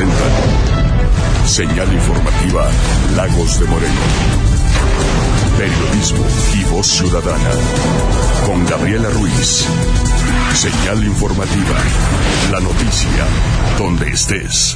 presentan Señal Informativa Lagos de Moreno. Periodismo y voz ciudadana. Con Gabriela Ruiz. Señal Informativa. La noticia donde estés.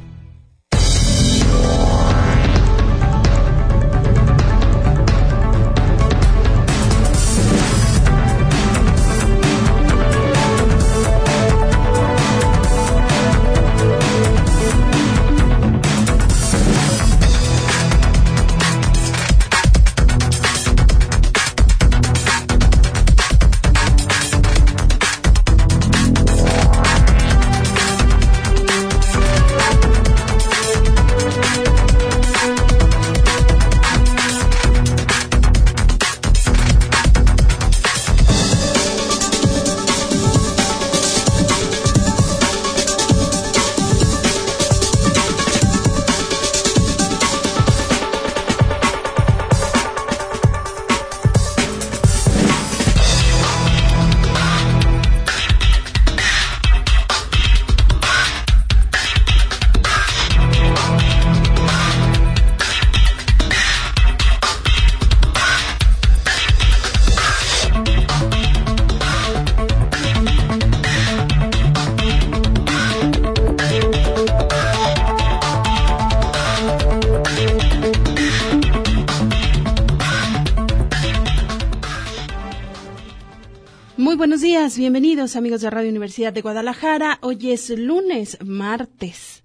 Bienvenidos amigos de Radio Universidad de Guadalajara. Hoy es martes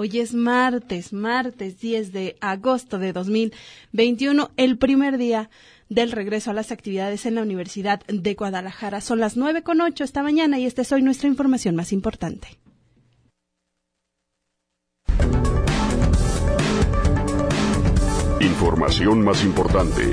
10 de agosto de 2021, el primer día del regreso a las actividades en la Universidad de Guadalajara. Son las 9:08 esta mañana y esta es hoy nuestra información más importante. Información más importante.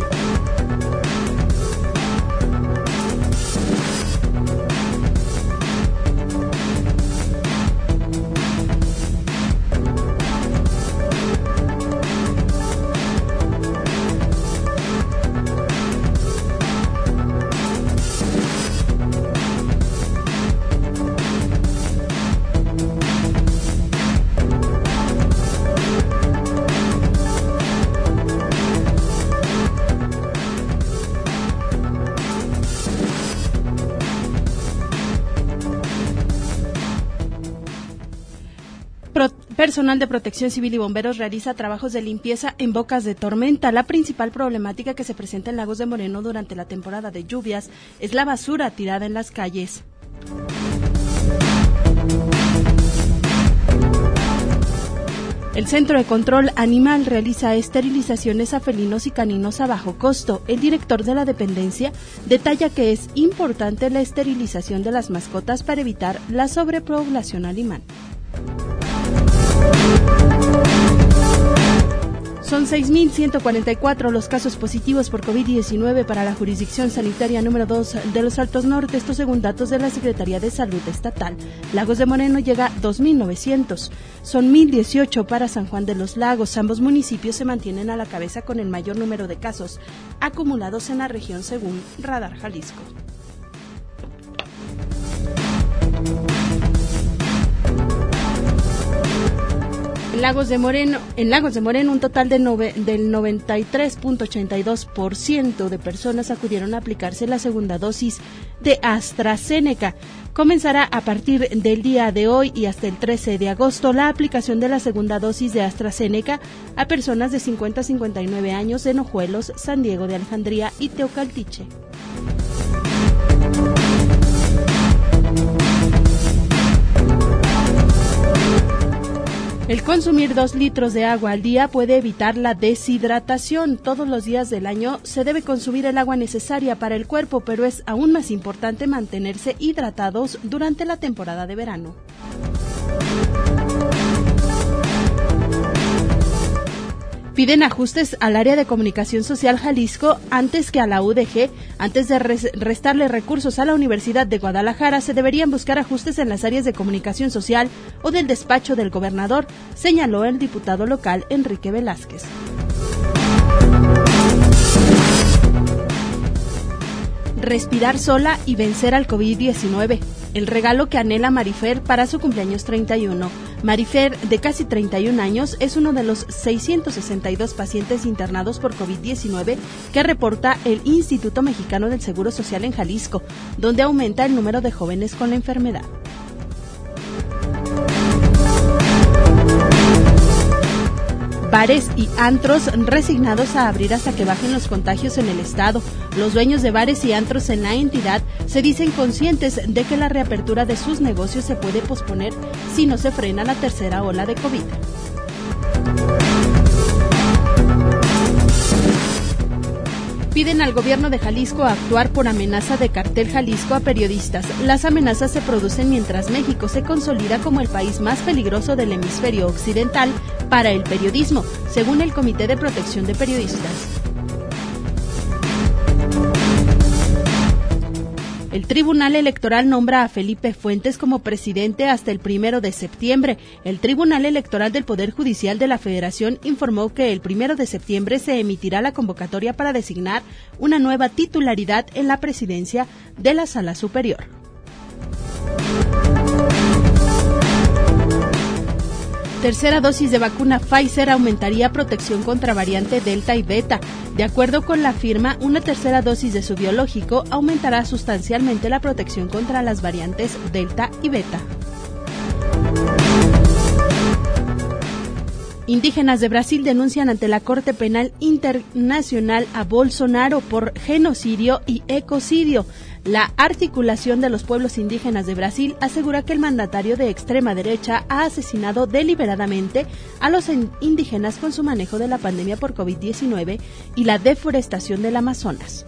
Personal de Protección Civil y bomberos realiza trabajos de limpieza en bocas de tormenta. La principal problemática que se presenta en Lagos de Moreno durante la temporada de lluvias es la basura tirada en las calles. El Centro de Control Animal realiza esterilizaciones a felinos y caninos a bajo costo. El director de la dependencia detalla que es importante la esterilización de las mascotas para evitar la sobrepoblación animal. Son 6.144 los casos positivos por COVID-19 para la jurisdicción sanitaria número 2 de los Altos Norte, esto según datos de la Secretaría de Salud Estatal. Lagos de Moreno llega a 2.900, son 1.018 para San Juan de los Lagos. Ambos municipios se mantienen a la cabeza con el mayor número de casos acumulados en la región según Radar Jalisco. En Lagos de Moreno, un total del 93.82% de personas acudieron a aplicarse la segunda dosis de AstraZeneca. Comenzará a partir del día de hoy y hasta el 13 de agosto la aplicación de la segunda dosis de AstraZeneca a personas de 50 a 59 años de Nojuelos, San Diego de Alejandría y Teocaltiche. El consumir 2 litros de agua al día puede evitar la deshidratación. Todos los días del año se debe consumir el agua necesaria para el cuerpo, pero es aún más importante mantenerse hidratados durante la temporada de verano. Piden ajustes al área de comunicación social Jalisco antes que a la UDG. Antes de restarle recursos a la Universidad de Guadalajara, se deberían buscar ajustes en las áreas de comunicación social o del despacho del gobernador, señaló el diputado local Enrique Velázquez. Respirar sola y vencer al COVID-19. El regalo que anhela Marifer para su cumpleaños 31. Marifer, de casi 31 años, es uno de los 662 pacientes internados por COVID-19 que reporta el Instituto Mexicano del Seguro Social en Jalisco, donde aumenta el número de jóvenes con la enfermedad. Bares y antros resignados a abrir hasta que bajen los contagios en el estado. Los dueños de bares y antros en la entidad se dicen conscientes de que la reapertura de sus negocios se puede posponer si no se frena la tercera ola de COVID. Piden al gobierno de Jalisco actuar por amenaza de Cartel Jalisco a periodistas. Las amenazas se producen mientras México se consolida como el país más peligroso del hemisferio occidental para el periodismo, según el Comité de Protección de Periodistas. El Tribunal Electoral nombra a Felipe Fuentes como presidente hasta el 1 de septiembre. El Tribunal Electoral del Poder Judicial de la Federación informó que el 1 de septiembre se emitirá la convocatoria para designar una nueva titularidad en la presidencia de la Sala Superior. Tercera dosis de vacuna Pfizer aumentaría protección contra variante Delta y Beta. De acuerdo con la firma, una tercera dosis de su biológico aumentará sustancialmente la protección contra las variantes Delta y Beta. Indígenas de Brasil denuncian ante la Corte Penal Internacional a Bolsonaro por genocidio y ecocidio. La articulación de los pueblos indígenas de Brasil asegura que el mandatario de extrema derecha ha asesinado deliberadamente a los indígenas con su manejo de la pandemia por COVID-19 y la deforestación del Amazonas.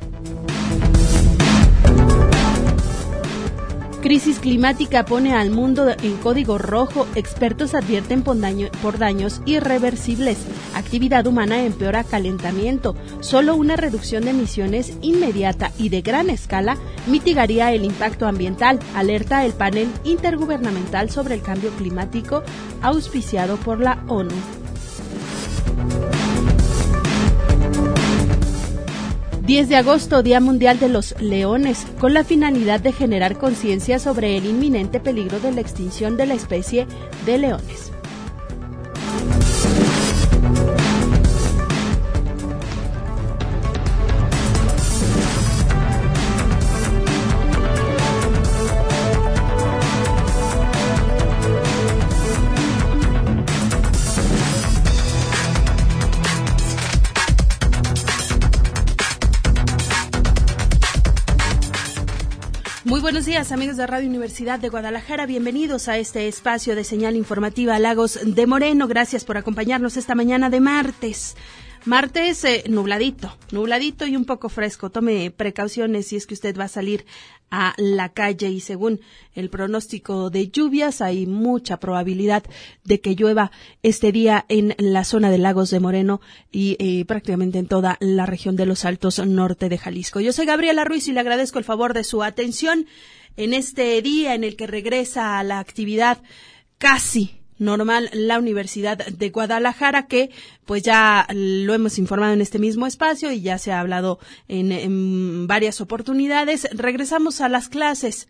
Crisis climática pone al mundo en código rojo. Expertos advierten por daños irreversibles. Actividad humana empeora calentamiento. Solo una reducción de emisiones inmediata y de gran escala mitigaría el impacto ambiental, alerta el panel intergubernamental sobre el cambio climático auspiciado por la ONU. ...10 de agosto, Día Mundial de los Leones, con la finalidad de generar conciencia sobre el inminente peligro de la extinción de la especie de leones. Muy buenos días, amigos de Radio Universidad de Guadalajara. Bienvenidos a este espacio de señal informativa Lagos de Moreno. Gracias por acompañarnos esta mañana de martes. Martes nubladito y un poco fresco. Tome precauciones si es que usted va a salir a la calle y según el pronóstico de lluvias hay mucha probabilidad de que llueva este día en la zona de Lagos de Moreno y prácticamente en toda la región de los Altos norte de Jalisco. Yo soy Gabriela Ruiz y le agradezco el favor de su atención en este día en el que regresa a la actividad casi normal la Universidad de Guadalajara, que pues ya lo hemos informado en este mismo espacio y ya se ha hablado en varias oportunidades. Regresamos a las clases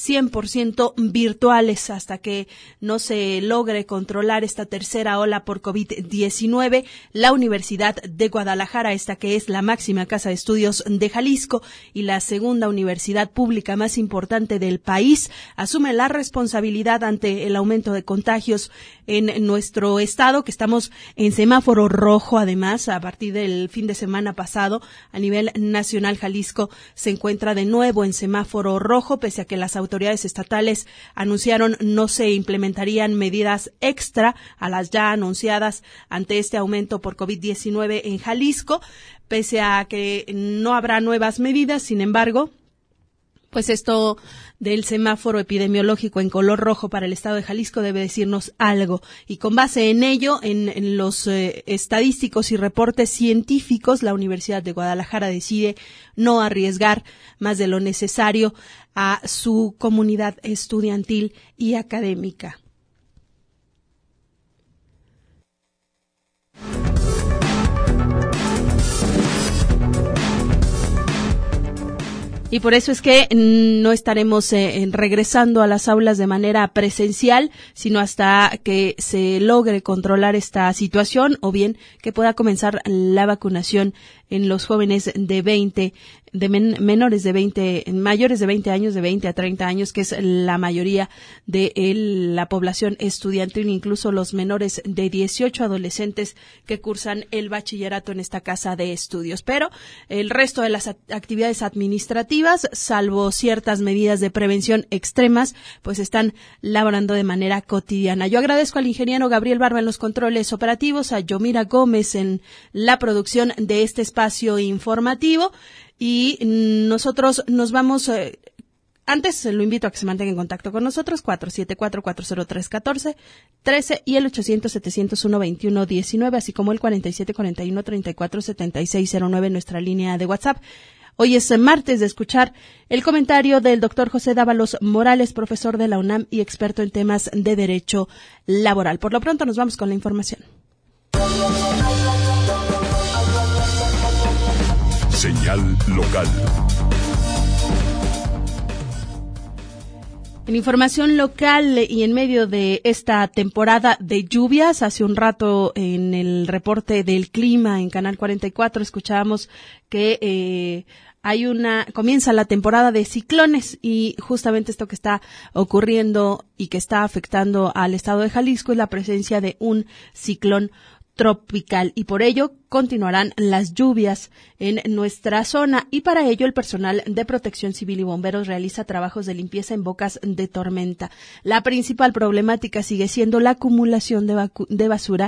100% virtuales hasta que no se logre controlar esta tercera ola por COVID-19. La Universidad de Guadalajara, esta que es la máxima casa de estudios de Jalisco y la segunda universidad pública más importante del país, asume la responsabilidad ante el aumento de contagios en nuestro estado, que estamos en semáforo rojo. Además, a partir del fin de semana pasado, a nivel nacional, Jalisco se encuentra de nuevo en semáforo rojo, pese a que las autoridades estatales anunciaron no se implementarían medidas extra a las ya anunciadas ante este aumento por COVID-19 en Jalisco, pese a que no habrá nuevas medidas. Sin embargo, pues esto del semáforo epidemiológico en color rojo para el estado de Jalisco debe decirnos algo. Y con base en ello, en los estadísticos y reportes científicos, la Universidad de Guadalajara decide no arriesgar más de lo necesario a su comunidad estudiantil y académica. Y por eso es que no estaremos regresando a las aulas de manera presencial, sino hasta que se logre controlar esta situación o bien que pueda comenzar la vacunación en los jóvenes mayores de 20 años, de 20 a 30 años, que es la mayoría de la población estudiantil, incluso los menores de 18 adolescentes que cursan el bachillerato en esta casa de estudios. Pero el resto de las actividades administrativas, salvo ciertas medidas de prevención extremas, pues están laborando de manera cotidiana. Yo agradezco al ingeniero Gabriel Barba en los controles operativos, a Yomira Gómez en la producción de este espacio informativo, y nosotros nos vamos. Antes lo invito a que se mantenga en contacto con nosotros, 474-403-1413 y el 800-701-2119, así como el 4741-347609, nuestra línea de WhatsApp. Hoy es martes de escuchar el comentario del doctor José Dávalos Morales, profesor de la UNAM y experto en temas de derecho laboral. Por lo pronto nos vamos con la información. Señal local. En información local y en medio de esta temporada de lluvias, hace un rato en el reporte del clima en Canal 44 escuchábamos que comienza la temporada de ciclones, y justamente esto que está ocurriendo y que está afectando al estado de Jalisco es la presencia de un ciclón tropical, y por ello continuarán las lluvias en nuestra zona, y para ello el personal de Protección Civil y bomberos realiza trabajos de limpieza en bocas de tormenta. La principal problemática sigue siendo la acumulación de basura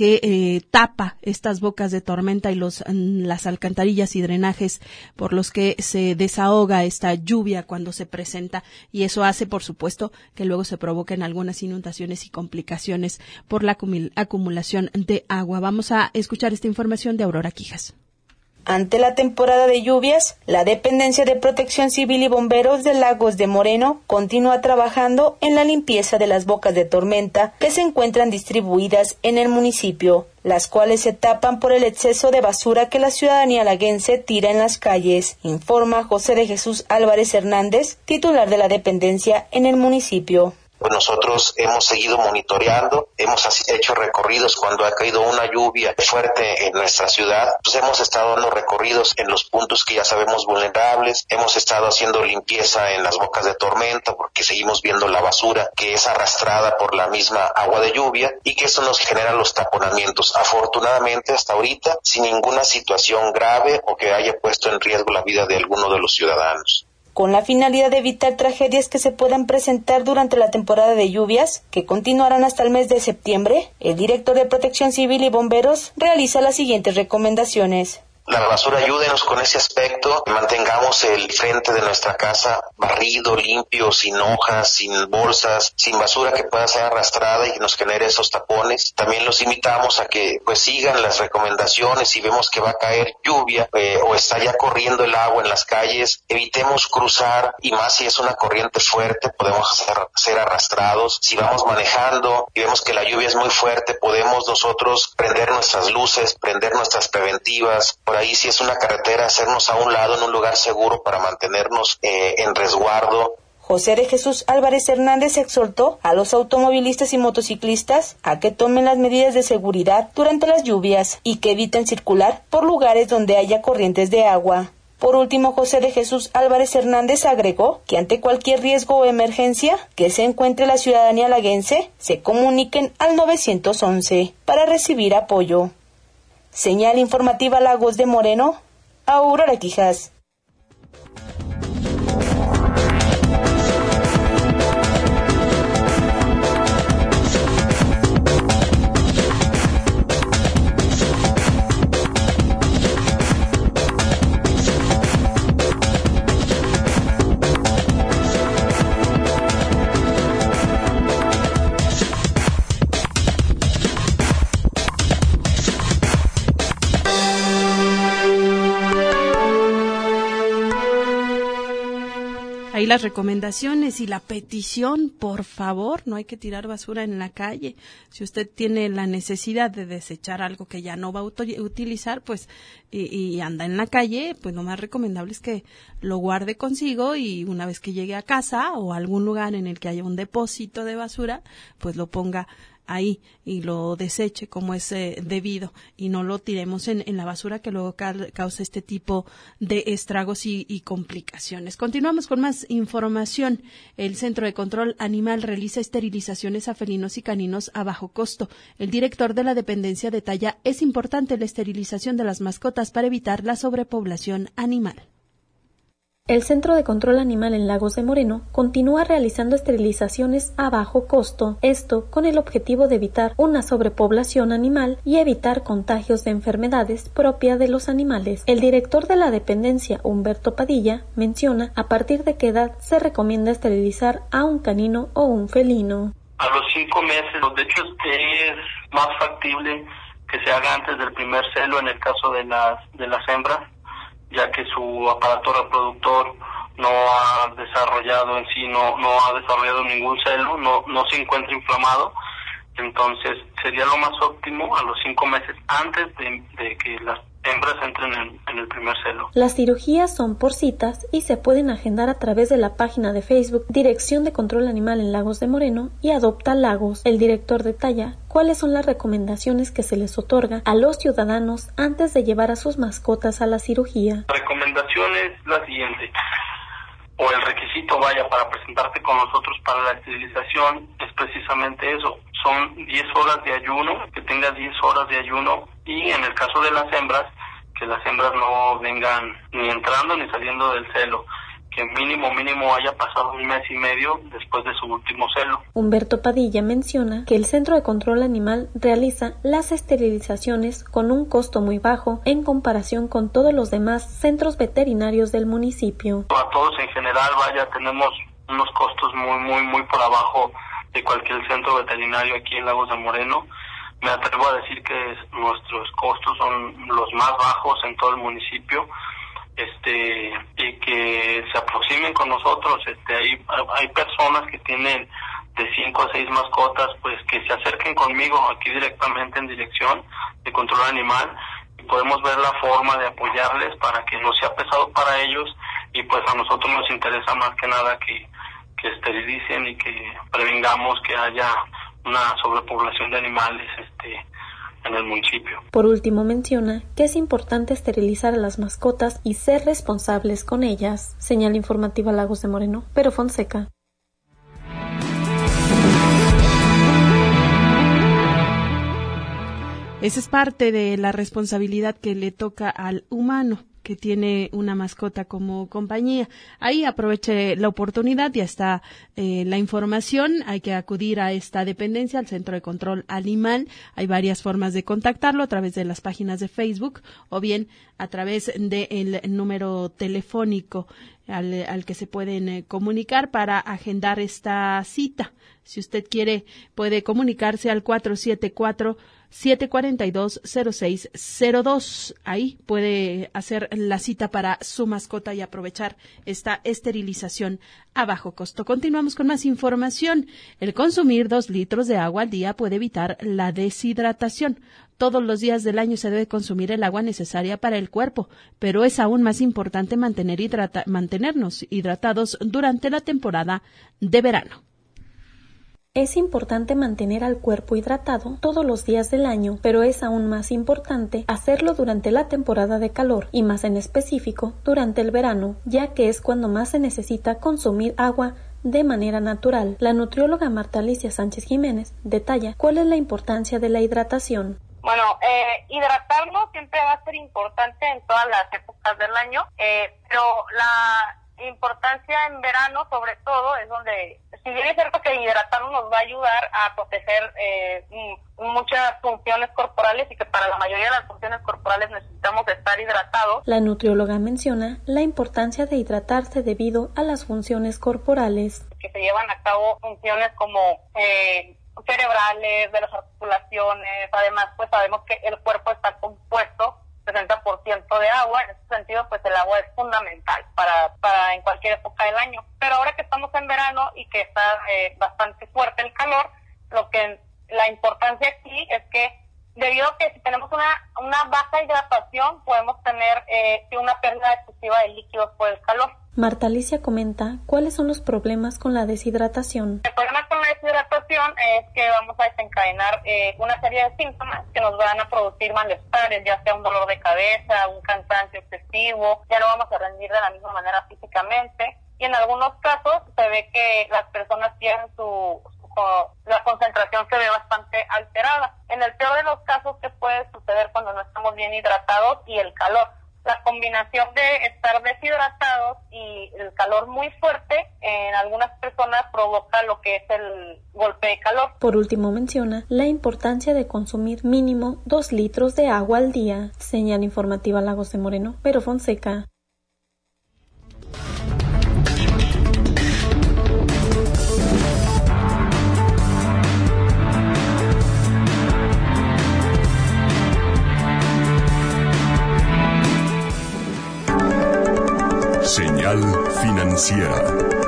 que tapa estas bocas de tormenta y las alcantarillas y drenajes por los que se desahoga esta lluvia cuando se presenta, y eso hace, por supuesto, que luego se provoquen algunas inundaciones y complicaciones por la acumulación de agua. Vamos a escuchar esta información de Aurora Quijas. Ante la temporada de lluvias, la Dependencia de Protección Civil y Bomberos de Lagos de Moreno continúa trabajando en la limpieza de las bocas de tormenta que se encuentran distribuidas en el municipio, las cuales se tapan por el exceso de basura que la ciudadanía laguense tira en las calles, informa José de Jesús Álvarez Hernández, titular de la dependencia en el municipio. Pues nosotros hemos seguido monitoreando, hemos hecho recorridos cuando ha caído una lluvia fuerte en nuestra ciudad, pues hemos estado dando recorridos en los puntos que ya sabemos vulnerables, hemos estado haciendo limpieza en las bocas de tormenta porque seguimos viendo la basura que es arrastrada por la misma agua de lluvia y que eso nos genera los taponamientos. Afortunadamente hasta ahorita sin ninguna situación grave o que haya puesto en riesgo la vida de alguno de los ciudadanos. Con la finalidad de evitar tragedias que se puedan presentar durante la temporada de lluvias, que continuarán hasta el mes de septiembre, el director de Protección Civil y Bomberos realiza las siguientes recomendaciones. La basura, ayúdenos con ese aspecto, mantengamos el frente de nuestra casa barrido, limpio, sin hojas, sin bolsas, sin basura que pueda ser arrastrada y nos genere esos tapones. También los invitamos a que pues sigan las recomendaciones. Si vemos que va a caer lluvia o está ya corriendo el agua en las calles, evitemos cruzar, y más si es una corriente fuerte podemos ser arrastrados. Si vamos manejando y vemos que la lluvia es muy fuerte, podemos nosotros prender nuestras luces, prender nuestras preventivas. Por ahí, si es una carretera, hacernos a un lado en un lugar seguro para mantenernos en resguardo. José de Jesús Álvarez Hernández exhortó a los automovilistas y motociclistas a que tomen las medidas de seguridad durante las lluvias y que eviten circular por lugares donde haya corrientes de agua. Por último, José de Jesús Álvarez Hernández agregó que ante cualquier riesgo o emergencia que se encuentre la ciudadanía laguense, se comuniquen al 911 para recibir apoyo. Señal informativa Lagos de Moreno, Aurora Quijas. ahí las recomendaciones y la petición, por favor, no hay que tirar basura en la calle. Si usted tiene la necesidad de desechar algo que ya no va a utilizar, pues, y anda en la calle, pues lo más recomendable es que lo guarde consigo y una vez que llegue a casa o a algún lugar en el que haya un depósito de basura, pues lo ponga ahí y lo deseche como es debido y no lo tiremos en la basura que luego causa este tipo de estragos y complicaciones. Continuamos con más información. El Centro de Control Animal realiza esterilizaciones a felinos y caninos a bajo costo. El director de la dependencia detalla: es importante la esterilización de las mascotas para evitar la sobrepoblación animal. El Centro de Control Animal en Lagos de Moreno continúa realizando esterilizaciones a bajo costo, esto con el objetivo de evitar una sobrepoblación animal y evitar contagios de enfermedades propias de los animales. El director de la dependencia, Humberto Padilla, menciona a partir de qué edad se recomienda esterilizar a un canino o un felino. A los 5 meses, de hecho es más factible que se haga antes del primer celo en el caso de las hembras, ya que su aparato reproductor no ha desarrollado en sí, no ha desarrollado ningún celo, no se encuentra inflamado. Entonces sería lo más óptimo a los 5 meses antes de que las hembras entren en el primer celo. Las cirugías son por citas y se pueden agendar a través de la página de Facebook Dirección de Control Animal en Lagos de Moreno y Adopta Lagos. El director detalla cuáles son las recomendaciones que se les otorga a los ciudadanos antes de llevar a sus mascotas a la cirugía. La recomendación es la siguiente, o el requisito para presentarte con nosotros para la esterilización es precisamente eso, son 10 horas de ayuno, que tengas 10 horas de ayuno, y en el caso de las hembras, que las hembras no vengan ni entrando ni saliendo del celo, que mínimo haya pasado 1 mes y medio después de su último celo. Humberto Padilla menciona que el Centro de Control Animal realiza las esterilizaciones con un costo muy bajo en comparación con todos los demás centros veterinarios del municipio. A todos en general, tenemos unos costos muy por abajo de cualquier centro veterinario aquí en Lagos de Moreno. Me atrevo a decir que nuestros costos son los más bajos en todo el municipio. Y que se aproximen con nosotros. Hay personas que tienen de 5 a 6 mascotas, pues que se acerquen conmigo aquí directamente en Dirección de Control Animal y podemos ver la forma de apoyarles para que no sea pesado para ellos, y pues a nosotros nos interesa más que nada que esterilicen y que prevengamos que haya una sobrepoblación de animales en el municipio. Por último, menciona que es importante esterilizar a las mascotas y ser responsables con ellas. Señal informativa Lagos de Moreno, Pero Fonseca. Esa es parte de la responsabilidad que le toca al humano que tiene una mascota como compañía. Ahí aproveche la oportunidad, ya está la información. Hay que acudir a esta dependencia, al Centro de Control Animal. Hay varias formas de contactarlo, a través de las páginas de Facebook o bien a través del número telefónico al que se pueden comunicar para agendar esta cita. Si usted quiere, puede comunicarse al 474-742-0602. Ahí puede hacer la cita para su mascota y aprovechar esta esterilización a bajo costo. Continuamos con más información. El consumir 2 litros de agua al día puede evitar la deshidratación. Todos los días del año se debe consumir el agua necesaria para el cuerpo, pero es aún más importante mantenernos hidratados durante la temporada de verano. Es importante mantener al cuerpo hidratado todos los días del año, pero es aún más importante hacerlo durante la temporada de calor y más en específico durante el verano, ya que es cuando más se necesita consumir agua de manera natural. La nutrióloga Marta Alicia Sánchez Jiménez detalla cuál es la importancia de la hidratación. Bueno, hidratarnos siempre va a ser importante en todas las épocas del año, pero la importancia en verano sobre todo es donde, si bien es cierto que hidratarnos nos va a ayudar a proteger muchas funciones corporales y que para la mayoría de las funciones corporales necesitamos estar hidratados. La nutrióloga menciona la importancia de hidratarse debido a las funciones corporales. Que se llevan a cabo funciones como cerebrales, de las articulaciones. Además, pues sabemos que el cuerpo está compuesto 60% de agua. En ese sentido, pues el agua es fundamental para en cualquier época del año. Pero ahora que estamos en verano y que está bastante fuerte el calor, la importancia aquí es que debido a que si tenemos una baja hidratación, podemos tener una pérdida excesiva de líquidos por el calor. Marta Alicia comenta cuáles son los problemas con la deshidratación. El problema con la deshidratación es que vamos a desencadenar una serie de síntomas que nos van a producir malestares, ya sea un dolor de cabeza, un cansancio excesivo, ya no vamos a rendir de la misma manera físicamente, y en algunos casos se ve que las personas tienen la concentración se ve bastante alterada. En el peor de los casos, ¿qué puede suceder cuando no estamos bien hidratados y el calor? La combinación de estar deshidratados y el calor muy fuerte en algunas personas provoca lo que es el golpe de calor. Por último menciona la importancia de consumir mínimo 2 litros de agua al día. Señal informativa Lagos de Moreno, Vero Fonseca. Señal financiera.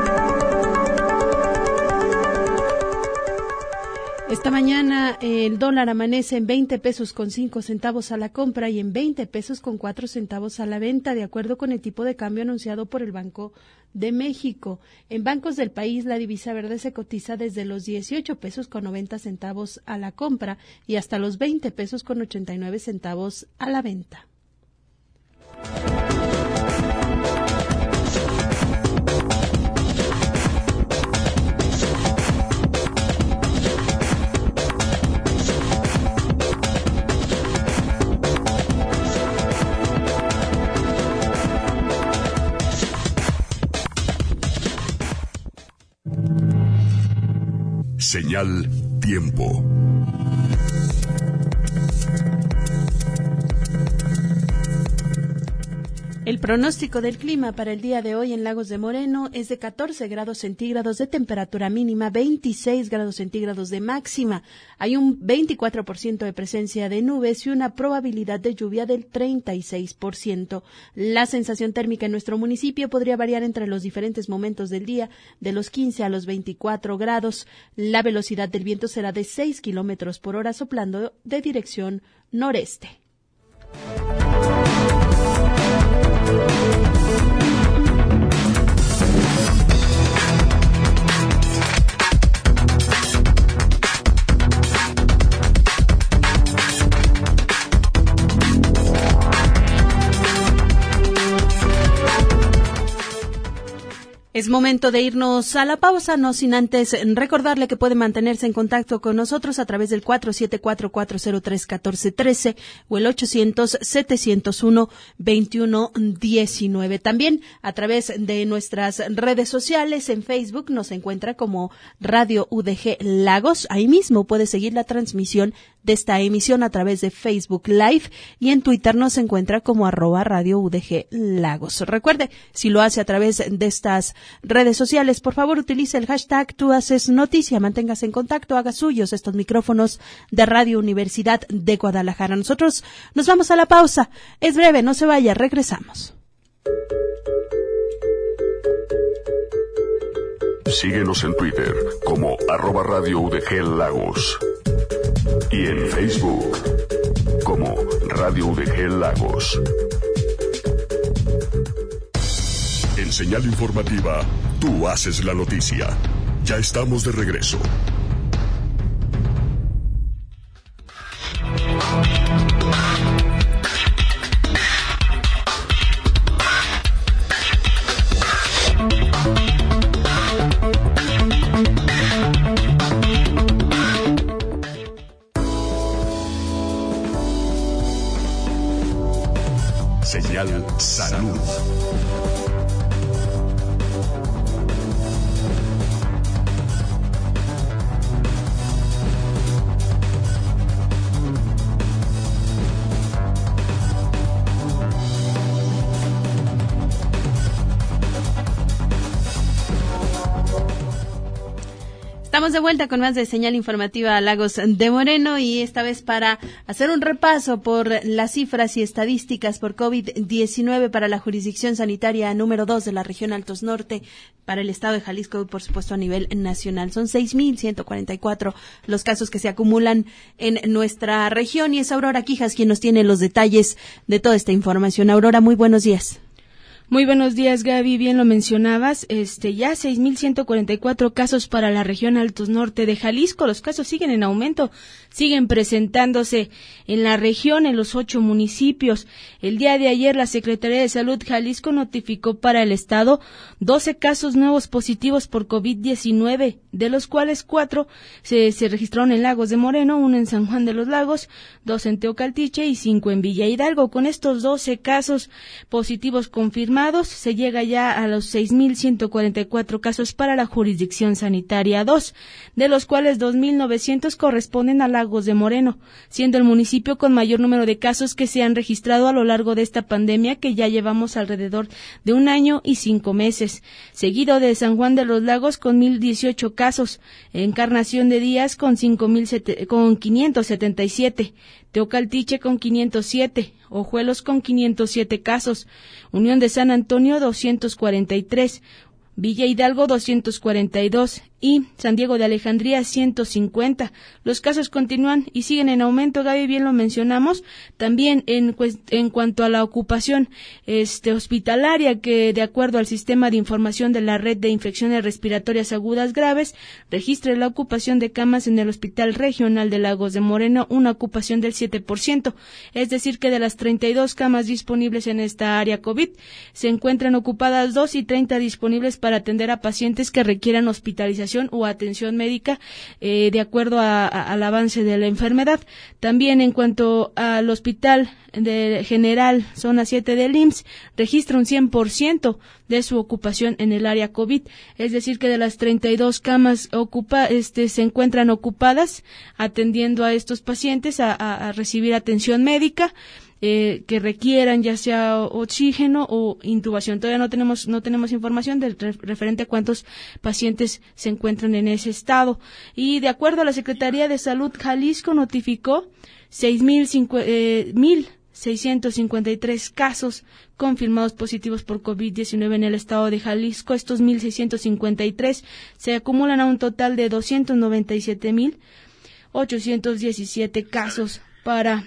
Esta mañana el dólar amanece en 20 pesos con 5 centavos a la compra y en 20 pesos con 4 centavos a la venta, de acuerdo con el tipo de cambio anunciado por el Banco de México. En bancos del país, la divisa verde se cotiza desde los 18 pesos con 90 centavos a la compra y hasta los 20 pesos con 89 centavos a la venta. Señal tiempo. El pronóstico del clima para el día de hoy en Lagos de Moreno es de 14 grados centígrados de temperatura mínima, 26 grados centígrados de máxima. Hay un 24% de presencia de nubes y una probabilidad de lluvia del 36%. La sensación térmica en nuestro municipio podría variar entre los diferentes momentos del día, de los 15 a los 24 grados. La velocidad del viento será de 6 kilómetros por hora, soplando de dirección noreste. Es momento de irnos a la pausa, no sin antes recordarle que puede mantenerse en contacto con nosotros a través del 474-403-1413 o el 800-701-2119. También a través de nuestras redes sociales, en Facebook nos encuentra como Radio UDG Lagos. Ahí mismo puede seguir la transmisión de esta emisión a través de Facebook Live y en Twitter nos encuentra como @Radio UDG Lagos. Recuerde, si lo hace a través de estas redes sociales, por favor utilice el hashtag Tú Haces Noticia, manténgase en contacto, haga suyos estos micrófonos de Radio Universidad de Guadalajara. Nosotros nos vamos a la pausa, es breve, no se vaya, regresamos. Síguenos en Twitter como @Radio UDG Lagos y en Facebook como Radio UDG Lagos. En Señal Informativa, Tú Haces la Noticia. Ya estamos de regreso. Señal Salud. Estamos de vuelta con más de Señal Informativa Lagos de Moreno y esta vez para hacer un repaso por las cifras y estadísticas por COVID-19 para la jurisdicción sanitaria número 2 de la región Altos Norte, para el estado de Jalisco y por supuesto a nivel nacional. Son 6,144 los casos que se acumulan en nuestra región y es Aurora Quijas quien nos tiene los detalles de toda esta información. Aurora, muy buenos días. Muy buenos días, Gaby, bien lo mencionabas, ya 6,144 casos para la región Altos Norte de Jalisco. Los casos siguen en aumento, siguen presentándose en la región, en los 8 municipios. El día de ayer la Secretaría de Salud Jalisco notificó para el estado 12 casos nuevos positivos por COVID-19, de los cuales 4 se registraron en Lagos de Moreno, 1 en San Juan de los Lagos, 2 en Teocaltiche y 5 en Villa Hidalgo. Con estos 12 casos positivos confirmados, se llega ya a los 6,144 casos para la jurisdicción sanitaria 2, de los cuales 2,900 corresponden a Lagos de Moreno, siendo el municipio con mayor número de casos que se han registrado a lo largo de esta pandemia, que ya llevamos alrededor de 1 año y 5 meses, seguido de San Juan de los Lagos con 1,018 casos, Encarnación de Díaz con 577, Teocaltiche con 507, Ojuelos con 507 casos, Unión de San Antonio 243, Villa Hidalgo 242 y San Diego de Alejandría 150. Los casos continúan y siguen en aumento, Gaby, bien lo mencionamos. También en cuanto a la ocupación hospitalaria, que de acuerdo al sistema de información de la Red de Infecciones Respiratorias Agudas Graves, registra la ocupación de camas en el Hospital Regional de Lagos de Moreno, una ocupación del 7%. Es decir, que de las 32 camas disponibles en esta área COVID, se encuentran ocupadas 2 y 30 disponibles para atender a pacientes que requieran hospitalización o atención médica de acuerdo al avance de la enfermedad. También en cuanto al Hospital General Zona 7 del IMSS, registra un 100% de su ocupación en el área COVID, es decir que de las 32 camas se encuentran ocupadas atendiendo a estos pacientes a recibir atención médica que requieran ya sea oxígeno o intubación. Todavía no tenemos información referente a cuántos pacientes se encuentran en ese estado. Y de acuerdo a la Secretaría de Salud Jalisco notificó 1,653 casos confirmados positivos por COVID-19 en el estado de Jalisco. Estos 1,653 se acumulan a un total de 297,817 casos para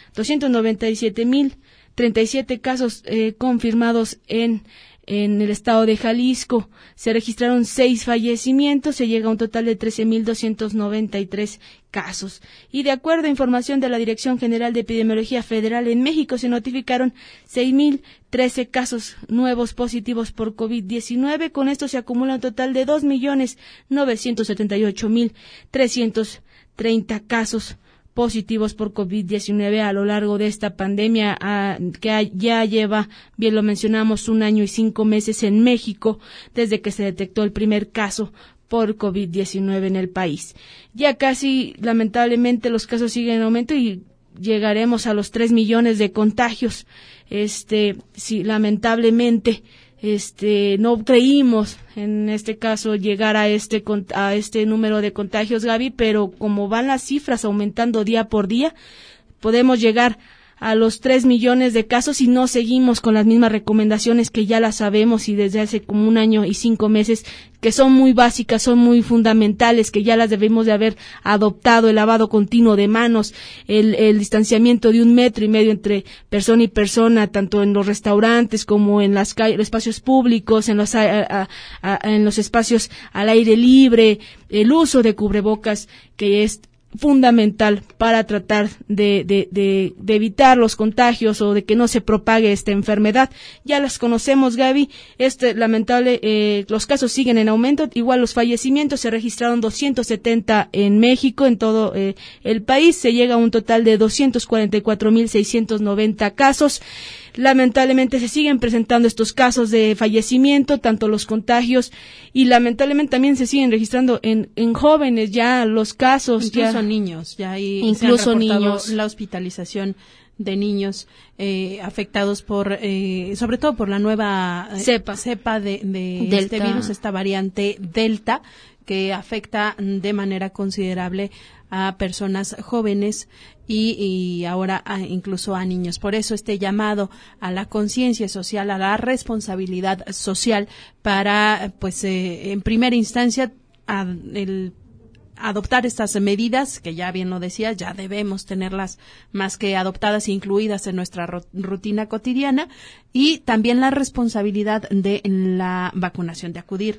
297,037 casos confirmados en el estado de Jalisco. Se registraron 6 fallecimientos, se llega a un total de 13,293 casos. Y de acuerdo a información de la Dirección General de Epidemiología Federal, en México se notificaron 6,013 casos nuevos positivos por COVID-19. Con esto se acumula un total de 2,978,330 casos positivos por COVID-19 a lo largo de esta pandemia que ya lleva, bien lo mencionamos, 1 año y 5 meses en México desde que se detectó el primer caso por COVID-19 en el país. Ya casi, lamentablemente, los casos siguen en aumento y llegaremos a los 3 millones de contagios. Sí, lamentablemente, no creímos en este caso llegar a este número de contagios, Gaby, pero como van las cifras aumentando día por día, podemos llegar a los 3 millones de casos si no seguimos con las mismas recomendaciones que ya las sabemos y desde hace como 1 año y 5 meses, que son muy básicas, son muy fundamentales, que ya las debemos de haber adoptado: el lavado continuo de manos, el distanciamiento de 1,5 metros entre persona y persona, tanto en los restaurantes como en las calles, los espacios públicos, en los espacios al aire libre, el uso de cubrebocas, que es fundamental para tratar de evitar los contagios o de que no se propague esta enfermedad. Ya las conocemos, Gaby. Lamentable, los casos siguen en aumento. Igual los fallecimientos, se registraron 270 en México, en todo el país. Se llega a un total de 244,690 casos. Lamentablemente se siguen presentando estos casos de fallecimiento, tanto los contagios, y lamentablemente también se siguen registrando en jóvenes ya los casos. Incluso niños, ya hay incluso niños. La hospitalización de niños afectados por, sobre todo por la nueva cepa de este virus, esta variante Delta, que afecta de manera considerable a personas jóvenes y ahora incluso a niños. Por eso este llamado a la conciencia social, a la responsabilidad social para, pues, en primera instancia, adoptar estas medidas, que ya bien lo decía, ya debemos tenerlas más que adoptadas, incluidas en nuestra rutina cotidiana, y también la responsabilidad de la vacunación, de acudir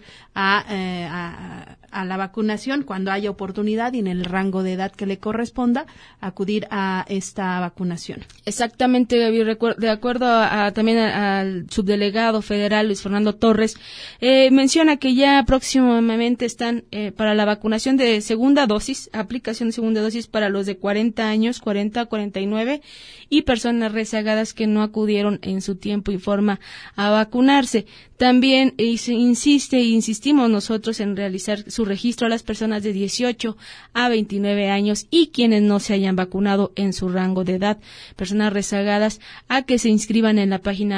a la vacunación cuando haya oportunidad y en el rango de edad que le corresponda, acudir a esta vacunación. Exactamente, Gaby, de acuerdo también al subdelegado federal Luis Fernando Torres, menciona que ya próximamente están para la vacunación de segunda dosis, aplicación de segunda dosis para los de 40 años, 40 a 49 y personas rezagadas que no acudieron en su tiempo y forma a vacunarse. También insistimos nosotros en realizar su registro a las personas de 18 a 29 años y quienes no se hayan vacunado en su rango de edad, personas rezagadas, a que se inscriban en la página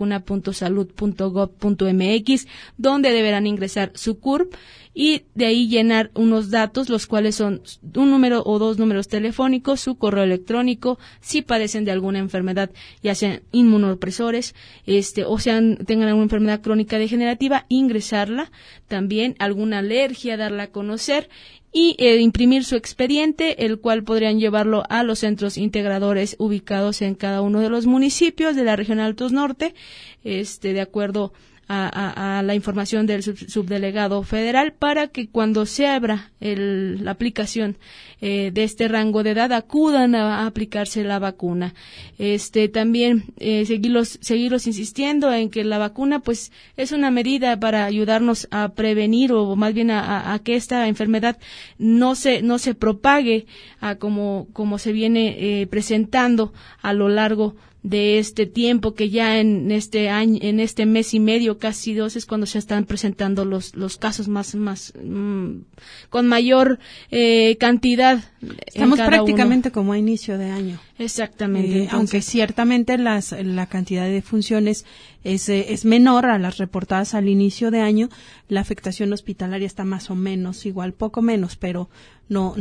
mivacuna.salud.gov.mx, donde deberán ingresar su CURP y de ahí llenar unos datos, los cuales son un número o dos números telefónicos, su correo electrónico, si padecen de alguna enfermedad, ya sean inmunosupresores, o tengan alguna enfermedad crónica degenerativa, ingresarla, también alguna alergia, darla a conocer y imprimir su expediente, el cual podrían llevarlo a los centros integradores ubicados en cada uno de los municipios de la región Altos Norte, de acuerdo a la información del subdelegado federal, para que cuando se abra la aplicación de este rango de edad acudan a aplicarse la vacuna. También seguirlos insistiendo en que la vacuna pues es una medida para ayudarnos a prevenir, o más bien a que esta enfermedad no se propague como se viene presentando a lo largo de este tiempo, que ya en este año, en este mes y medio, casi 2, es cuando se están presentando los casos más con mayor cantidad. Estamos prácticamente como a inicio de año. Exactamente. Aunque ciertamente la cantidad de defunciones es menor a las reportadas al inicio de año, la afectación hospitalaria está más o menos igual, poco menos, pero no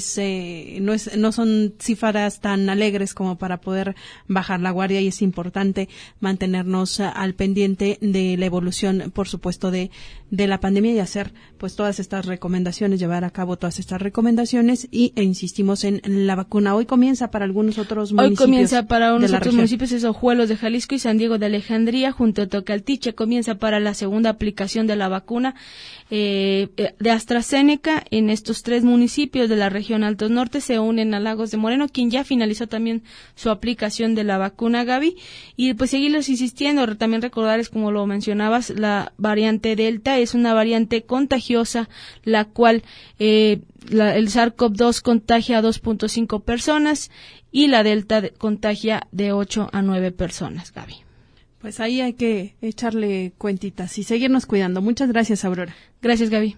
son cifras tan alegres como para poder bajar la guardia, y es importante mantenernos al pendiente de la evolución, por supuesto, de la pandemia, y hacer pues todas estas recomendaciones, llevar a cabo todas estas recomendaciones, y insistimos en la vacuna. Hoy comienza para algunos otros municipios. Hoy comienza para unos otros municipios, es Ojuelos de Jalisco y San Diego de Alejandría, junto a Tocaltiche. Comienza para la segunda aplicación de la vacuna de AstraZeneca en estos 3 municipios de la región Altos Norte. Se unen a Lagos de Moreno, quien ya finalizó también su aplicación de la vacuna, Gaby, y pues seguirlos insistiendo. También recordarles, como lo mencionabas, la variante Delta es una variante contagiosa, la cual el SARS-CoV-2 contagia a 2.5 personas y la Delta contagia de 8 a 9 personas, Gaby. Pues ahí hay que echarle cuentitas y seguirnos cuidando. Muchas gracias, Aurora. Gracias, Gaby.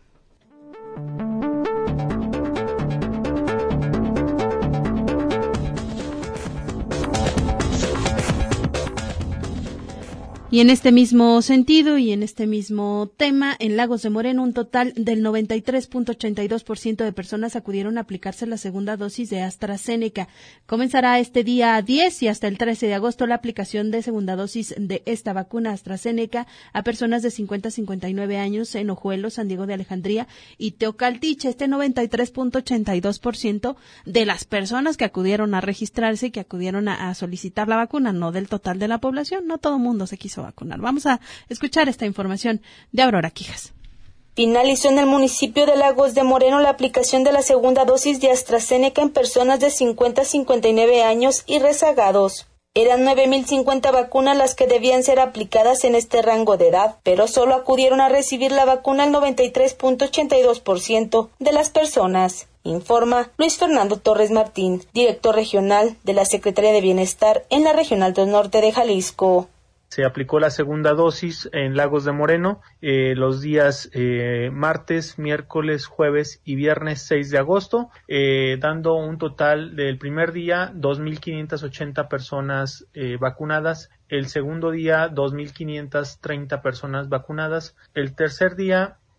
Y en este mismo sentido y en este mismo tema, en Lagos de Moreno, un total del 93.82% de personas acudieron a aplicarse la segunda dosis de AstraZeneca. Comenzará este día 10 y hasta el 13 de agosto la aplicación de segunda dosis de esta vacuna AstraZeneca a personas de 50 a 59 años en Ojuelos, San Diego de Alejandría y Teocaltiche. Este 93.82% de las personas que acudieron a registrarse, que acudieron a solicitar la vacuna, no del total de la población, no todo el mundo se quiso vacunar. Vamos a escuchar esta información de Aurora Quijas. Finalizó en el municipio de Lagos de Moreno la aplicación de la segunda dosis de AstraZeneca en personas de 50 a 59 años y rezagados. Eran 9.050 vacunas las que debían ser aplicadas en este rango de edad, pero solo acudieron a recibir la vacuna el 93.82% de las personas, informa Luis Fernando Torres Martín, director regional de la Secretaría de Bienestar en la región Altos Norte de Jalisco. Se aplicó la segunda dosis en Lagos de Moreno los días martes, miércoles, jueves y viernes 6 de agosto, dando un total del primer día 2.580 personas vacunadas, el segundo día 2.530 personas vacunadas, el tercer día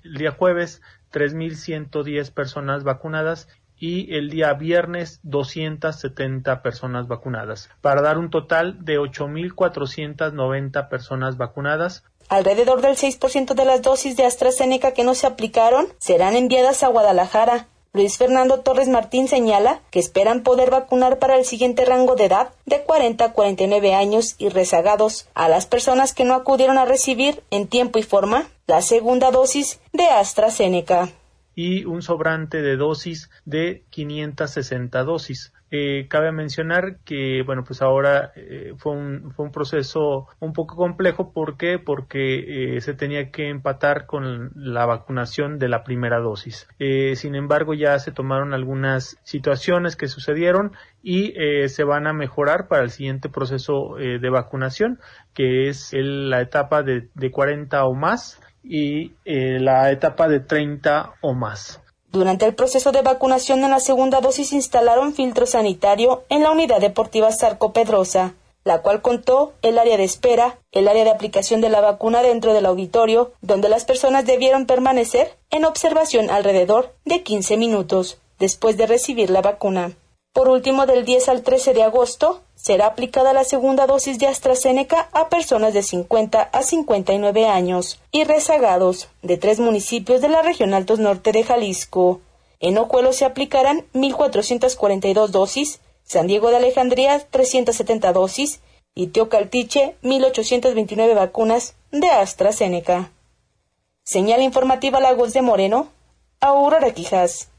el día jueves 3,110 personas vacunadas y el día viernes 270 personas vacunadas, para dar un total de 8,490 personas vacunadas. Alrededor del 6% de las dosis de AstraZeneca que no se aplicaron serán enviadas a Guadalajara. Luis Fernando Torres Martín señala que esperan poder vacunar para el siguiente rango de edad de 40 a 49 años y rezagados a las personas que no acudieron a recibir en tiempo y forma la segunda dosis de AstraZeneca. Y un sobrante de dosis de 560 dosis. Cabe mencionar que, bueno, pues ahora fue un proceso un poco complejo. ¿Por qué? Porque se tenía que empatar con la vacunación de la primera dosis. Sin embargo, ya se tomaron algunas situaciones que sucedieron y se van a mejorar para el siguiente proceso de vacunación, que es la etapa de 40 o más y la etapa de 30 o más. Durante el proceso de vacunación en la segunda dosis instalaron filtro sanitario en la unidad deportiva Zarco Pedrosa, la cual contó el área de espera, el área de aplicación de la vacuna dentro del auditorio, donde las personas debieron permanecer en observación alrededor de 15 minutos después de recibir la vacuna. Por último, del 10 al 13 de agosto, será aplicada la segunda dosis de AstraZeneca a personas de 50 a 59 años y rezagados de 3 municipios de la región Altos Norte de Jalisco. En Ojuelo se aplicarán 1,442 dosis, San Diego de Alejandría 370 dosis y Teocaltiche 1,829 vacunas de AstraZeneca. Señal informativa Lagos de Moreno, Aurora Quijas.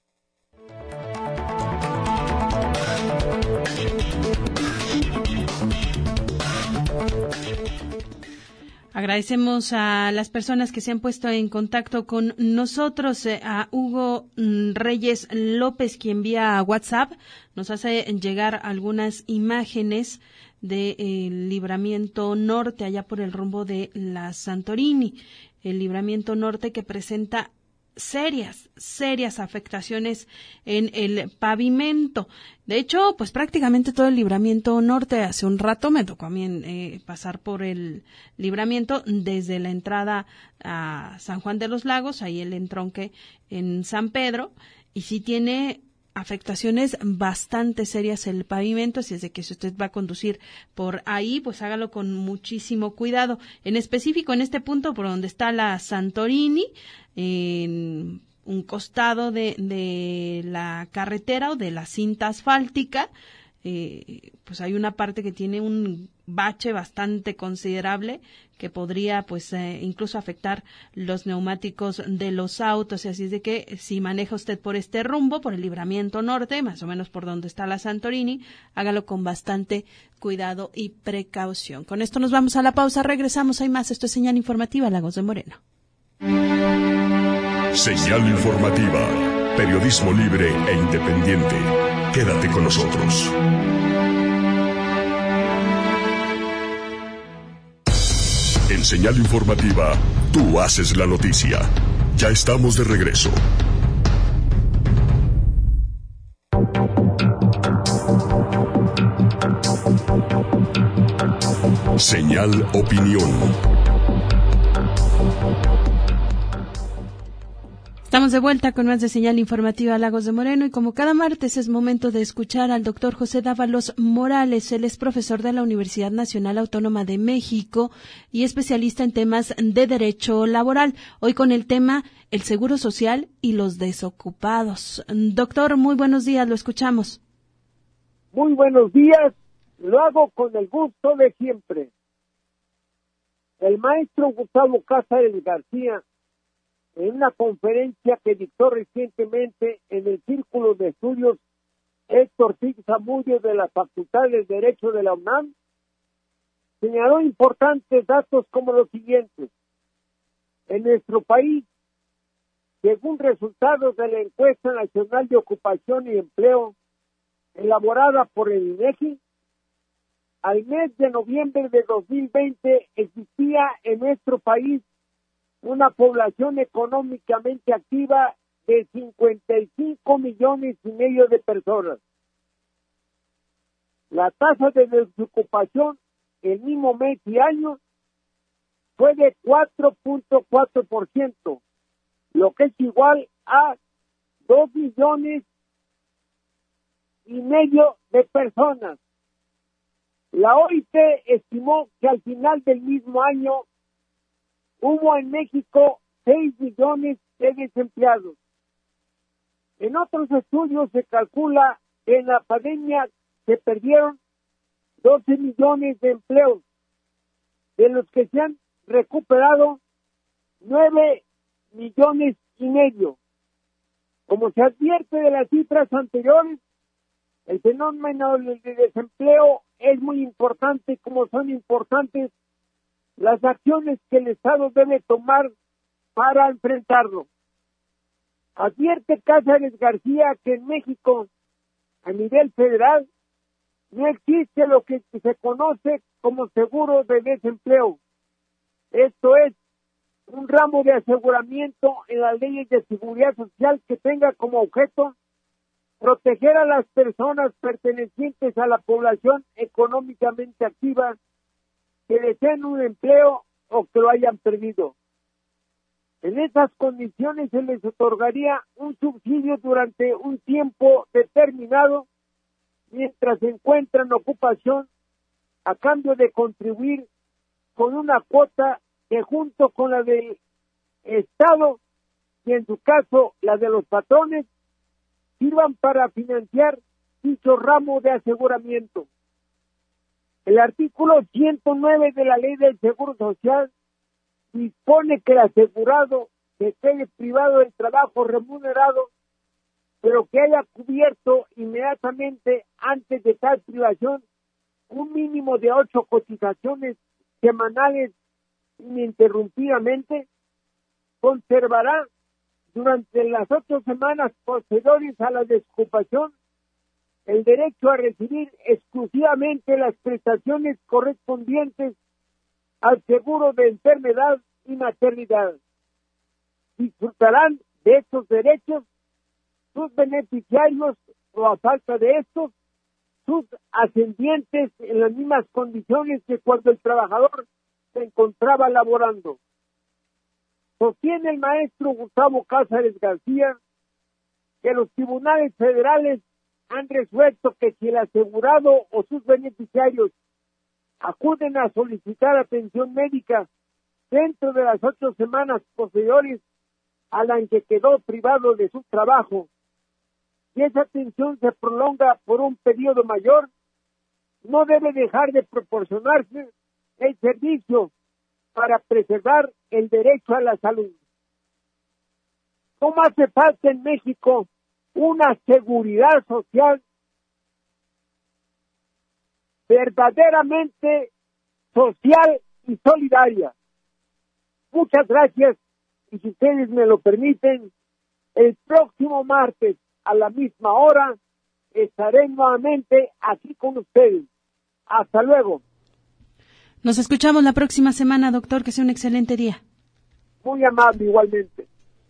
Agradecemos a las personas que se han puesto en contacto con nosotros, a Hugo Reyes López, quien vía WhatsApp nos hace llegar algunas imágenes del Libramiento Norte, allá por el rumbo de la Santorini. El Libramiento Norte que presenta serias afectaciones en el pavimento. De hecho, pues prácticamente todo el Libramiento Norte. Hace un rato me tocó a mí pasar por el Libramiento desde la entrada a San Juan de los Lagos, ahí el entronque en San Pedro, y sí tiene afectaciones bastante serias el pavimento, así es de que si usted va a conducir por ahí, pues hágalo con muchísimo cuidado. En específico, en este punto por donde está la Santorini, en un costado de la carretera o de la cinta asfáltica, pues hay una parte que tiene un bache bastante considerable que podría pues incluso afectar los neumáticos de los autos, y así es de que si maneja usted por este rumbo, por el Libramiento Norte, más o menos por donde está la Santorini, hágalo con bastante cuidado y precaución. Con esto nos vamos a la pausa, regresamos, hay más. Esto es Señal Informativa Lagos de Moreno. Señal Informativa, periodismo libre e independiente. Quédate con nosotros. En Señal Informativa, tú haces la noticia. Ya estamos de regreso. Señal Opinión. Estamos de vuelta con más de Señal Informativa Lagos de Moreno, y como cada martes es momento de escuchar al doctor José Dávalos Morales. Él es profesor de la Universidad Nacional Autónoma de México y especialista en temas de derecho laboral. Hoy con el tema el Seguro Social y los desocupados. Doctor, muy buenos días, lo escuchamos. Muy buenos días, lo hago con el gusto de siempre. El maestro Gustavo Cázares García, en una conferencia que dictó recientemente en el Círculo de Estudios Héctor Cid Zamudio de la Facultad de Derecho de la UNAM, señaló importantes datos como los siguientes. En nuestro país, según resultados de la Encuesta Nacional de Ocupación y Empleo, elaborada por el INEGI, al mes de noviembre de 2020 existía en nuestro país una población económicamente activa de 55,5 millones de personas. La tasa de desocupación el mismo mes y año fue de 4.4%, lo que es igual a 2,5 millones de personas. La OIT estimó que al final del mismo año hubo en México 6 millones de desempleados. En otros estudios se calcula que en la pandemia se perdieron 12 millones de empleos, de los que se han recuperado 9,5 millones. Como se advierte de las cifras anteriores, el fenómeno del desempleo es muy importante, como son importantes las acciones que el Estado debe tomar para enfrentarlo. Advierte Cáceres García que en México, a nivel federal, no existe lo que se conoce como seguro de desempleo. Esto es un ramo de aseguramiento en las leyes de seguridad social que tenga como objeto proteger a las personas pertenecientes a la población económicamente activa que deseen un empleo o que lo hayan perdido. En esas condiciones se les otorgaría un subsidio durante un tiempo determinado mientras se encuentran ocupación, a cambio de contribuir con una cuota que junto con la del Estado y en su caso la de los patrones sirvan para financiar dicho ramo de aseguramiento. El artículo 109 de la Ley del Seguro Social dispone que el asegurado que quede privado del trabajo remunerado, pero que haya cubierto inmediatamente antes de tal privación un mínimo de 8 cotizaciones semanales ininterrumpidamente, conservará durante las 8 semanas posteriores a la desocupación el derecho a recibir exclusivamente las prestaciones correspondientes al seguro de enfermedad y maternidad. Disfrutarán de estos derechos sus beneficiarios o a falta de estos, sus ascendientes en las mismas condiciones que cuando el trabajador se encontraba laborando. Sostiene el maestro Gustavo Cáceres García que los tribunales federales han resuelto que si el asegurado o sus beneficiarios acuden a solicitar atención médica dentro de las 8 semanas posteriores a la en que quedó privado de su trabajo, y esa atención se prolonga por un periodo mayor, no debe dejar de proporcionarse el servicio para preservar el derecho a la salud. ¿Cómo hace falta en México una seguridad social verdaderamente social y solidaria? Muchas gracias, y si ustedes me lo permiten, el próximo martes a la misma hora estaré nuevamente aquí con ustedes. Hasta luego. Nos escuchamos la próxima semana, doctor. Que sea un excelente día. Muy amable, igualmente.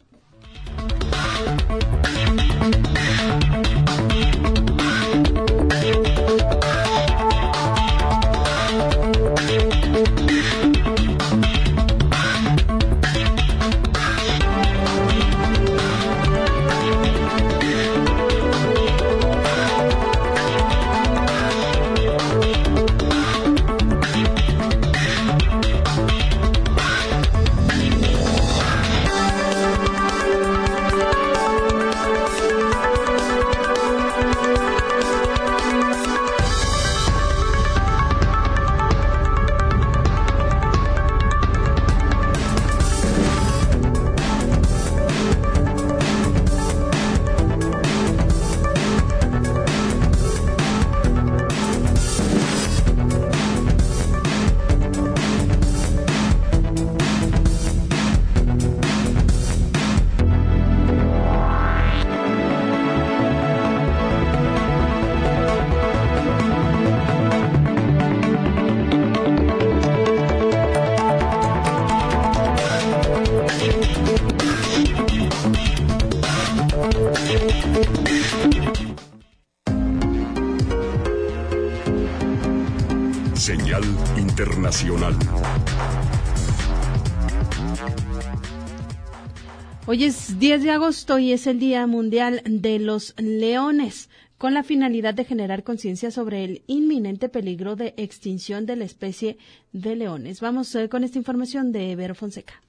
Señal internacional. Hoy es 10 de agosto y es el Día Mundial de los Leones, con la finalidad de generar conciencia sobre el inminente peligro de extinción de la especie de leones. Vamos con esta información de Vero Fonseca.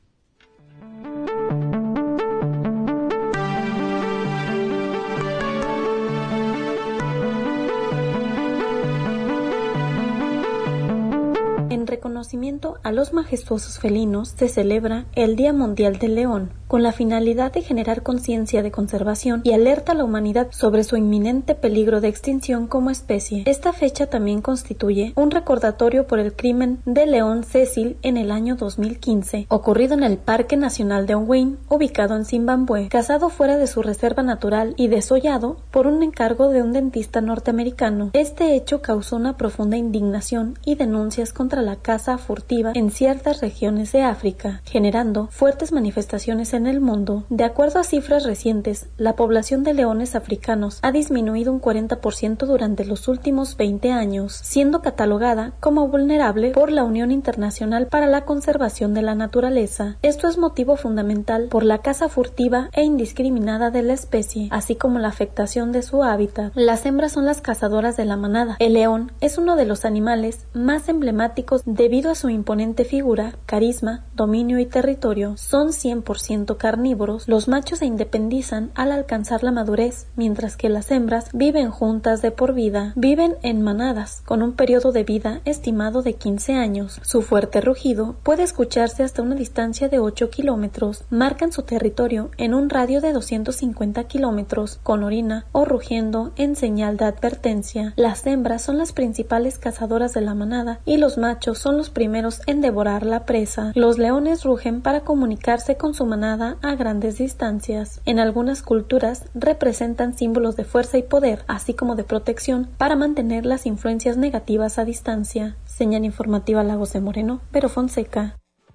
En reconocimiento a los majestuosos felinos se celebra el Día Mundial del León, con la finalidad de generar conciencia de conservación y alerta a la humanidad sobre su inminente peligro de extinción como especie. Esta fecha también constituye un recordatorio por el crimen del león Cecil en el año 2015, ocurrido en el Parque Nacional de Onwein, ubicado en Zimbabue, cazado fuera de su reserva natural y desollado por un encargo de un dentista norteamericano. Este hecho causó una profunda indignación y denuncias contra la caza furtiva en ciertas regiones de África, generando fuertes manifestaciones en el mundo. De acuerdo a cifras recientes, la población de leones africanos ha disminuido un 40% durante los últimos 20 años, siendo catalogada como vulnerable por la Unión Internacional para la Conservación de la Naturaleza. Esto es motivo fundamental por la caza furtiva e indiscriminada de la especie, así como la afectación de su hábitat. Las hembras son las cazadoras de la manada. El león es uno de los animales más emblemáticos debido a su imponente figura, carisma, dominio y territorio. Son 100% carnívoros. Los machos se independizan al alcanzar la madurez, mientras que las hembras viven juntas de por vida. Viven en manadas, con un periodo de vida estimado de 15 años. Su fuerte rugido puede escucharse hasta una distancia de 8 kilómetros. Marcan su territorio en un radio de 250 kilómetros, con orina o rugiendo en señal de advertencia. Las hembras son las principales cazadoras de la manada y los machos son los primeros en devorar la presa. Los leones rugen para comunicarse con su manada a grandes distancias. En algunas culturas representan símbolos de fuerza y poder, así como de protección para mantener las influencias negativas a distancia. Señal informativa Lagos de Moreno, Vero Fonseca.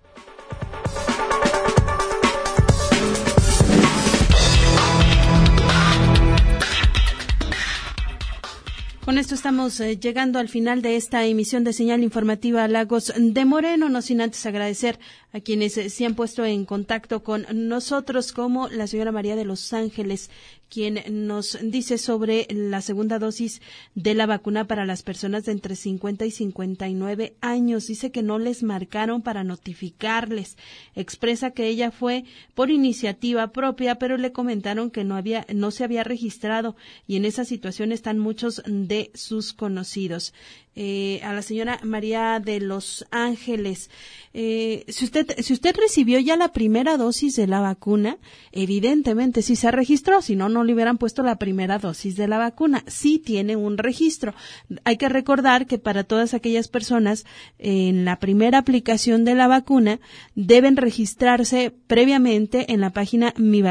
Con esto estamos llegando al final de esta emisión de Señal Informativa Lagos de Moreno, no sin antes agradecer a quienes se han puesto en contacto con nosotros, como la señora María de Los Ángeles, quien nos dice sobre la segunda dosis de la vacuna para las personas de entre 50 y 59 años. Dice que no les marcaron para notificarles. Expresa que ella fue por iniciativa propia, pero le comentaron que no se había registrado, y en esa situación están muchos de sus conocidos. A la señora María de Los Ángeles, si usted recibió ya la primera dosis de la vacuna, evidentemente sí se registró, si no, no le hubieran puesto la primera dosis de la vacuna. Sí tiene un registro. Hay que recordar que para todas aquellas personas en la primera aplicación de la vacuna deben registrarse previamente en la página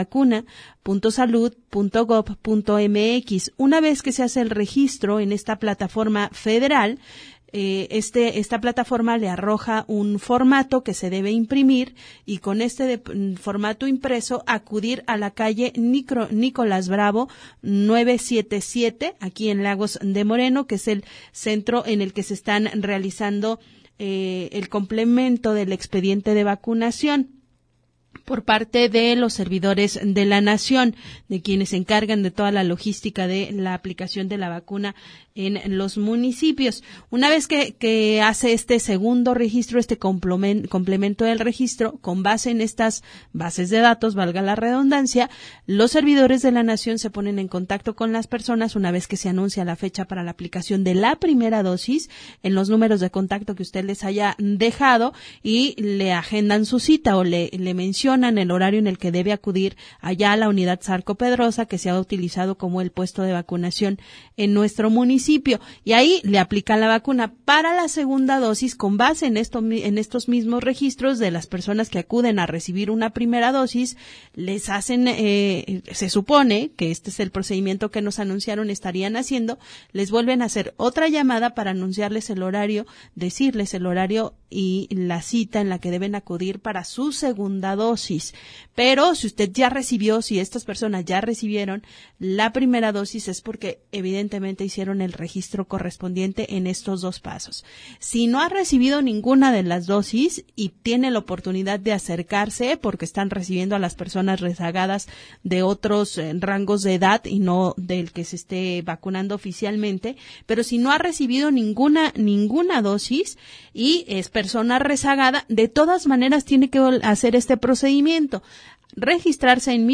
mivacuna.salud.gov.mx. Una vez que se hace el registro en esta plataforma federal, esta plataforma le arroja un formato que se debe imprimir, y con este formato impreso acudir a la calle Nicolás Bravo 977 aquí en Lagos de Moreno, que es el centro en el que se están realizando el complemento del expediente de vacunación por parte de los servidores de la Nación, de quienes se encargan de toda la logística de la aplicación de la vacuna en los municipios. Una vez que hace este segundo registro, este complemento del registro, con base en estas bases de datos, valga la redundancia, los servidores de la Nación se ponen en contacto con las personas una vez que se anuncia la fecha para la aplicación de la primera dosis en los números de contacto que usted les haya dejado, y le agendan su cita o le mencionan el horario en el que debe acudir allá a la unidad Zarco Pedrosa, que se ha utilizado como el puesto de vacunación en nuestro municipio, y ahí le aplican la vacuna. Para la segunda dosis, con base en estos mismos registros de las personas que acuden a recibir una primera dosis, les hacen, se supone que este es el procedimiento que nos anunciaron estarían haciendo, les vuelven a hacer otra llamada para anunciarles el horario, decirles el horario y la cita en la que deben acudir para su segunda dosis. Pero si usted ya recibió, si estas personas ya recibieron la primera dosis, es porque evidentemente hicieron el registro correspondiente en estos dos pasos. Si no ha recibido ninguna de las dosis y tiene la oportunidad de acercarse, porque están recibiendo a las personas rezagadas de otros rangos de edad y no del que se esté vacunando oficialmente, pero si no ha recibido ninguna dosis y es persona rezagada, de todas maneras tiene que hacer este procedimiento. Registrarse en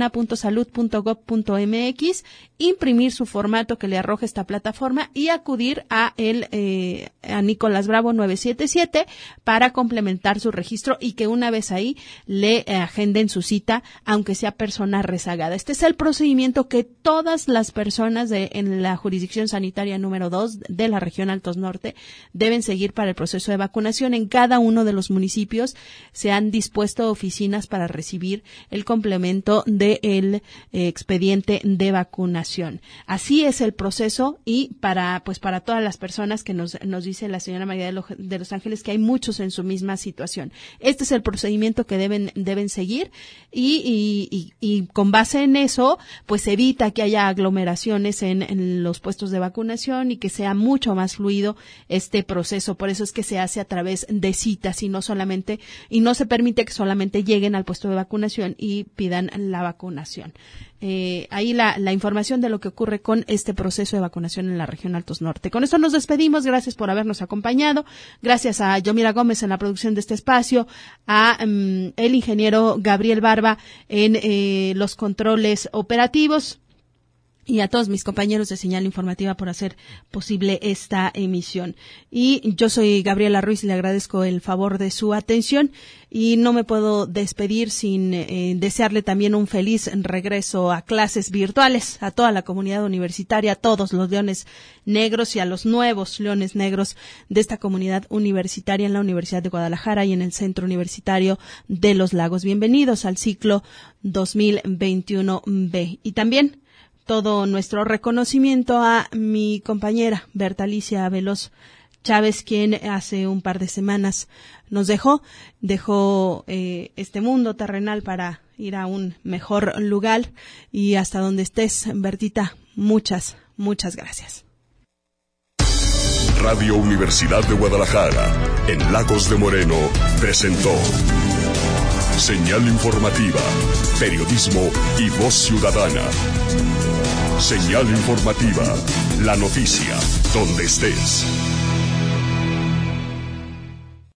mivacuna.salud.gov.mx, imprimir su formato que le arroja esta plataforma y acudir a Nicolás Bravo 977 para complementar su registro y que una vez ahí le agenden su cita, aunque sea persona rezagada. Este es el procedimiento que todas las personas en la jurisdicción sanitaria número 2 de la región Altos Norte deben seguir para el proceso de vacunación. En cada uno de los municipios se han dispuesto oficinas para recibir el complemento del expediente de vacunación. Así es el proceso y para todas las personas que nos dice la señora María de los Ángeles que hay muchos en su misma situación. Este es el procedimiento que deben seguir y con base en eso, pues evita que haya aglomeraciones en los puestos de vacunación y que sea mucho más fluido este proceso. Por eso es que se hace a través de citas y no se permite que solamente lleguen al puesto de vacunación y pidan la vacunación. Ahí la información de lo que ocurre con este proceso de vacunación en la región Altos Norte. Con esto nos despedimos. Gracias por habernos acompañado. Gracias a Yomira Gómez en la producción de este espacio, a el ingeniero Gabriel Barba en los controles operativos, y a todos mis compañeros de Señal Informativa por hacer posible esta emisión. Y yo soy Gabriela Ruiz, le agradezco el favor de su atención y no me puedo despedir sin desearle también un feliz regreso a clases virtuales a toda la comunidad universitaria, a todos los leones negros y a los nuevos leones negros de esta comunidad universitaria en la Universidad de Guadalajara y en el Centro Universitario de los Lagos. Bienvenidos al ciclo 2021B. Y también todo nuestro reconocimiento a mi compañera Berta Alicia Veloz Chávez, quien hace un par de semanas nos dejó este mundo terrenal para ir a un mejor lugar. Y hasta donde estés, Bertita, muchas gracias. Radio Universidad de Guadalajara, en Lagos de Moreno, presentó Señal Informativa, periodismo y voz ciudadana. Señal Informativa, la noticia, donde estés.